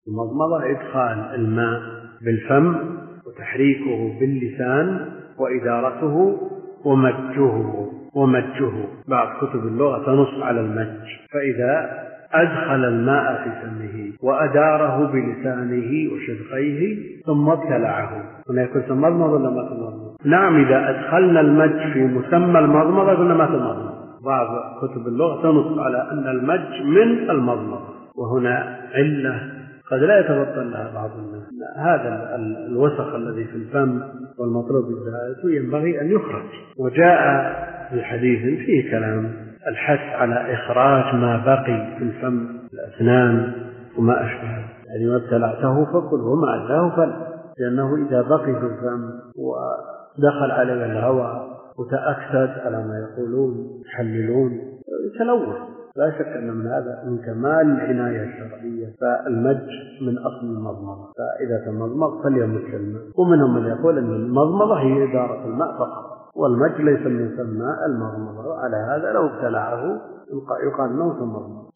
المضمضة إدخال الماء بالفم وتحريكه باللسان وإدارته ومجه. بعض كتب اللغة تنص على المج، فإذا أدخل الماء في فمه وأداره بلسانه وشدقيه ثم ابتلعه، هنا يكون تمضمض ولا ما تمضمض؟ نعم، إذا أدخلنا المج في مسمى المضمضة قلنا ما تمضمض. بعض كتب اللغة تنص على أن المج من المضمضة، وهنا علة قد لا يتبطل لها بعض الناس. هذا الوسخ الذي في الفم والمطلوب إزالته ينبغي أن يخرج. وجاء في حديث فيه كلام الحث على إخراج ما بقي في الفم، الأسنان وما أشبهه، يعني ما ابتلعته فكل وما أتاه فلا، لأنه إذا بقي في الفم ودخل عليه الهواء وتأكد على ما يقولون يحللون يتلوث. لا شك أن من هذا من كمال العناية الشرعية، فالمج من أصل المضمضة، فإذا تمضمض فليمج الماء. ومنهم من يقول أن المضمضة هي إدارة الماء فقط، والمج ليس من سماء المضمضة، وعلى هذا لو ابتلعه يقال أنه تمضمض.